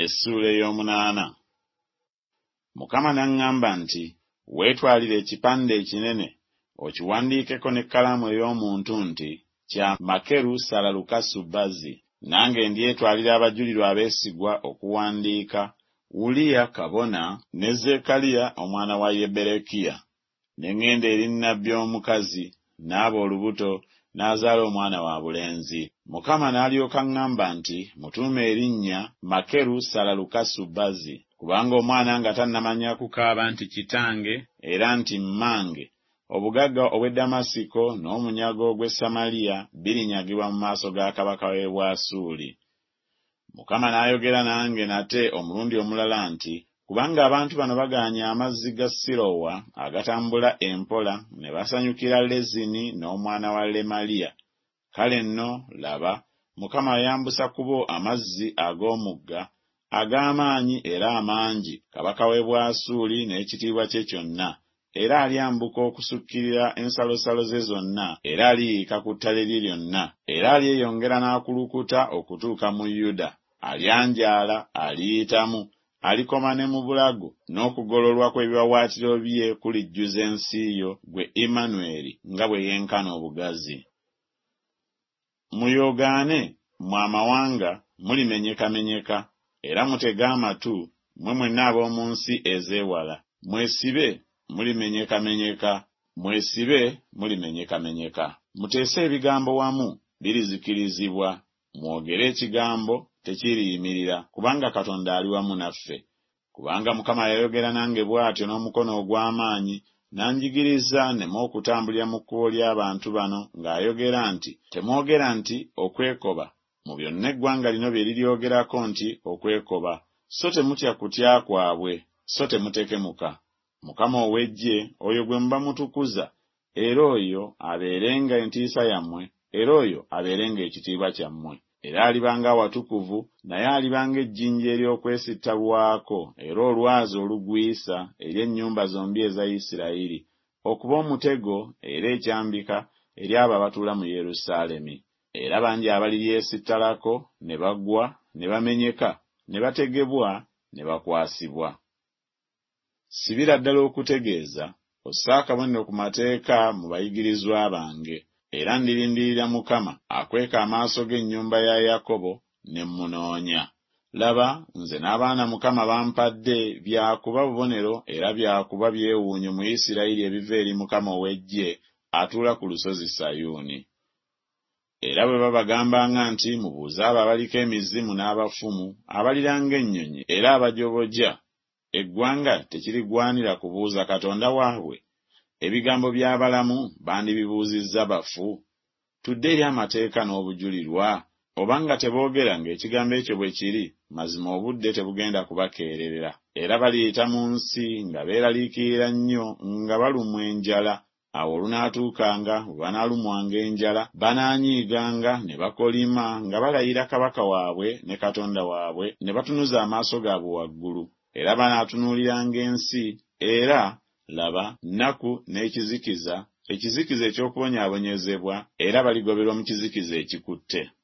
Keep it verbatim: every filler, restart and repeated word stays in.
Essuula ey'omunaana. Mukama n'aŋŋamba nti, weetwalire ekipande ekinene okiwandiikeko n'ekkalaamu ey'omuntu nti, kya Makeru Salalukasubazi. Nange ndyetwalira abajulirwa abeesigwa okuwandiika, Uliya kabona ne Zekkaliya omwana wa Yeberekiya. Ne ŋŋenda eri nnabbi omukazi n'aba olubuto n'azaala omwana wa bulenzi. Mukama n'alyoka aŋŋamba nti, mutuume erinnya Makeru Salalukasubazi, kubanga omwana nga tannamanya kukaaba nti kitange era nti mmange, obugagga obw'e Damasiko n'omunyago ogw'e Samaliya birinyagibwa mu maaso ga kabaka w'e Bwasuli. Mukama n'ayogera nange nate omulundi omulala nti, kubanga abantu bano bagaanye amazzi ga Sirowa agatambula empola ne basanyukira Lezini n'omwana wa Lemaliya, kale nno laba Mukama yambusa kubo amazzi ag'omugga ag'amaanyi era amangi, kabaka w'e Bwasuli n'ekitiibwa kye kyonna, era alyambuka okusukkirira ensalosalo ze zonna, era aliyiika ku ttale lye lyonna, era alyeyongera n'akulukuta okutuuka mu Yuda, alyanjaala, aliyitamu, alikoma ne mu bulago, n'okugololwa kw'ebiwawaatiro bye kulijjuza ensi yo, gwe Immanweri, nga bwe yenkana obugazi. Muyoogaane, mwe amawanga, mulimenyekamenyeka, era mutege amatu, mwe mwenna ab'omu nsi ezeewala. Mwesibe, mulimenyekamenyeka, mwesibe, mulimenyekamenyeka. Muteese ebigambo wamu, birizikirizibwa. Mwogere ekigambo, tekiriyimirira, kubanga Katonda ali wamu naffe. Kubanga Mukama yayogera nange bw'atyo n'omukono ogw'amaanyi, nanjigiriza neme okutambulira mu kkubo ly'abantu bano, ng'ayogera nti, temwogera nti okwekoba, mu byonna eggwanga lino bye liryogerako nti okwekoba, so temutya kutya kwabwe, so temutekemuka. Mukama ow'eggye, oyo gwe muba mutukuza, era oyo abeerenga entiisa yammwe, era oyo abeerenga ekitiibwa kyammwe. Era alibanga awatukuvu, naye alibanga ejjinja ery'okwesittalwako, era olwazi olugwisa eri ennyumba zombi eza Isirayiri, okuba omutego era ekyambika eri abo abatuula mu Yerusaalemi. Era bangi abaliryesittalako ne bagwa, ne bamenyeka, ne bategebwa, ne bakwasibwa. Sibira ddala okutegeeza, ossa akabonero ku mateeka mu bayigirizwa bange. Era ndirindirira Mukama akweka amaaso g'ennyumba ya Yakobo ne munoonya. Laba, nze n'abaana Mukama bampadde byakuba bubonero era byakuba byewuunyo mu Isirayiri ebiva eri Mukama ow'eggye atuula ku lusozi Sayuuni. Era bwe babagambanga nti mubuuze abo abaliko emizimu n'abafumu abaliranga ennyonyi era abajoboja, eggwanga tekirigwanira kubuuza Katonda waabwe? Ebigambo by'abalamu bandibibuuzizza bafu? Tudde eri amateeka n'obujulirwa, obanga teboogera ng'ekigambo ekyo bwe kiri, mazima obudde tebugenda kubakeererera. Era baliyita mu nsi nga beeraliikirira nnyo nga balumwa enjala. Awo olunaatuukanga bwe banaalumwanga enjala, banaanyiiganga ne bakolima nga balayira kabaka waabwe ne Katonda waabwe, ne batunuza amaaso gaabwe waggulu. Era banaatunuuliranga ensi, era laba, nnaku n'ekizikiza, ekizikiza eky'okubonyaabonyezebwa, era baligoberwa mu kizikiza ekikutte.